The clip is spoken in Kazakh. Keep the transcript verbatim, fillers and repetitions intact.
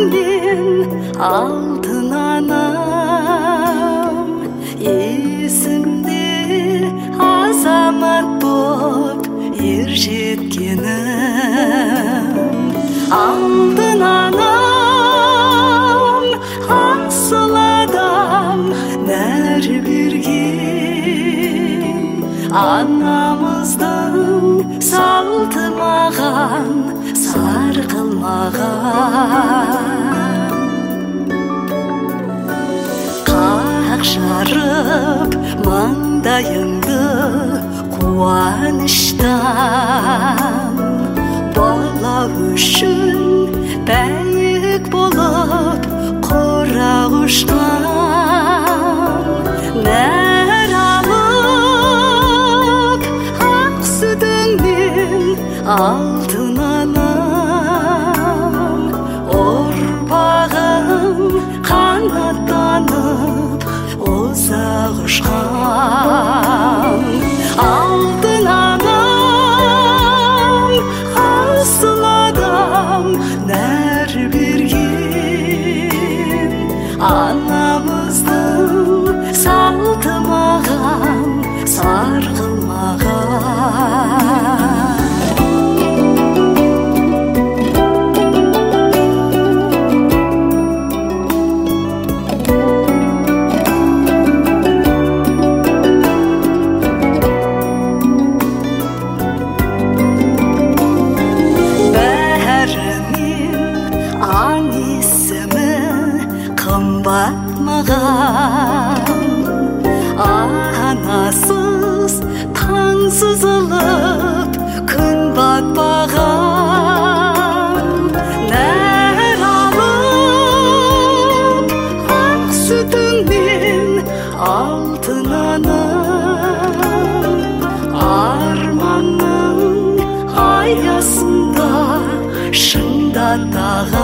мен алтын анам, есімде азамат боп ер жеткенім. Алтын анам, асыл адам нәр берген, анамыздың салты маған сарқылмаған. Қақ жарып маңдайыңды қуаныштан, бала үшін бәйек болып құрақ ұшқан. Нәр алып ақ сүтіңнен алтын анам, ұрпағым қанаттанып ұзақ ұшқан. Алтын анам, асыл адам нәр берген, анамыздың салты маған сарқылмаған. Анасыз таң сызылып күн батпаған. Нәр алып ақ сүтіңнен алтын анам, арманның аясында шыңдаттаған.